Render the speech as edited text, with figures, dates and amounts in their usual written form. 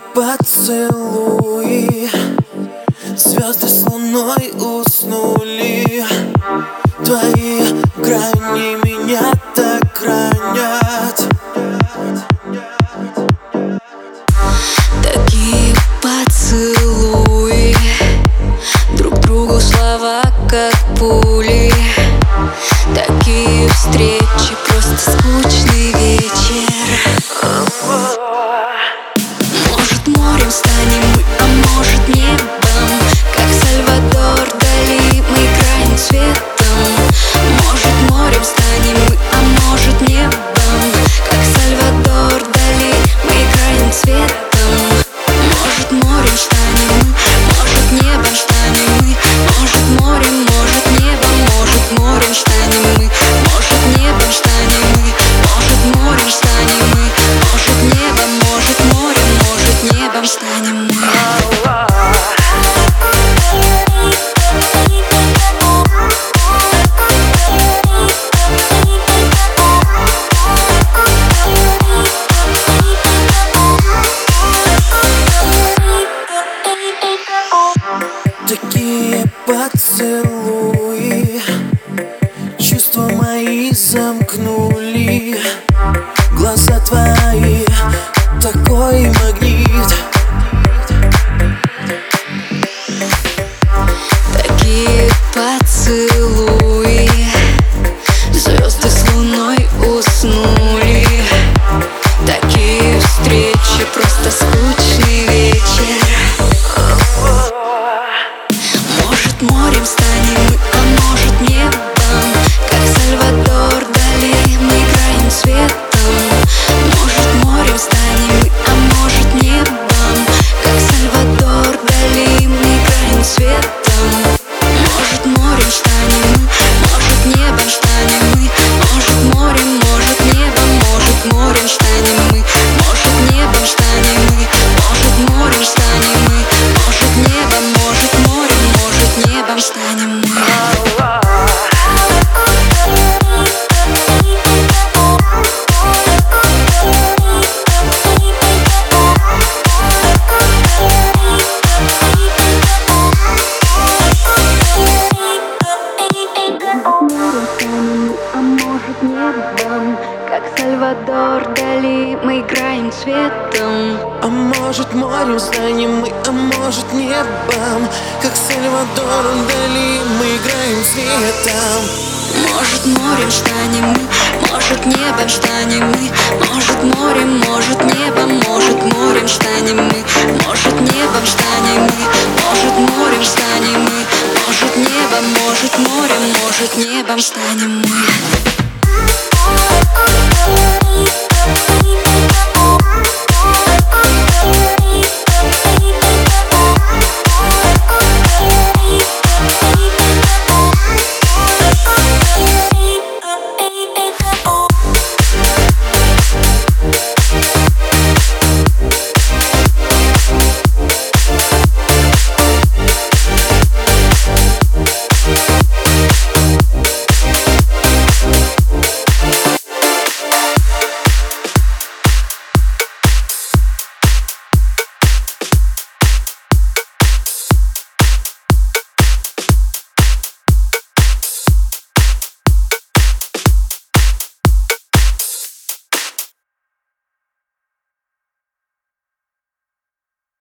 поцелуи, звезды с луной уснули. Твои грани меня так ранят. Такие поцелуи, друг другу слова как пули. Такие встречи, просто скучный вечер. Может, морем станем мы, а может, небом. Как Сальвадор Дали, мы играем цветом. Может, морем станем мы, а может, небом. Как Сальвадор Дали, мы играем цветом. Может, морем станем мы, может, небом станем мы. Может, морем, может, небом, может, морем станем мы. Может, небом станем мы, может, морем станем мы. Может, небом, может, морем, может, небом станем мы. Такие поцелуи, чувства мои замкнули. Глаза твои, такой магнит. Такие поцелуи, звезды с луной уснули. Такие встречи, просто скучный вечер. Может, морем станем мы, а может, небом. Как Сальвадор Дали, мы играем цветом. Может, морем станем мы, а может, небом. Как Сальвадор Дали, мы играем цветом. Может, морем станем мы, может, небом станем мы. Может, морем, может, небом, может, морем станем мы. Может, небом станем мы, может, морем станем мы. Может, небом, может, морем, может, небом станем мы. А может, небом, как Сальвадор Дали, мы играем цветом. А может, морем станем мы, а может, небом. Как Сальвадор Дали, мы играем цветом. Может, морем станем мы, может, небом станем мы. Может, морем, может, небом, может, морем станем мы. Может, небом станем мы, может, морем станем мы. Может, небом, может, морем, может, небом станем.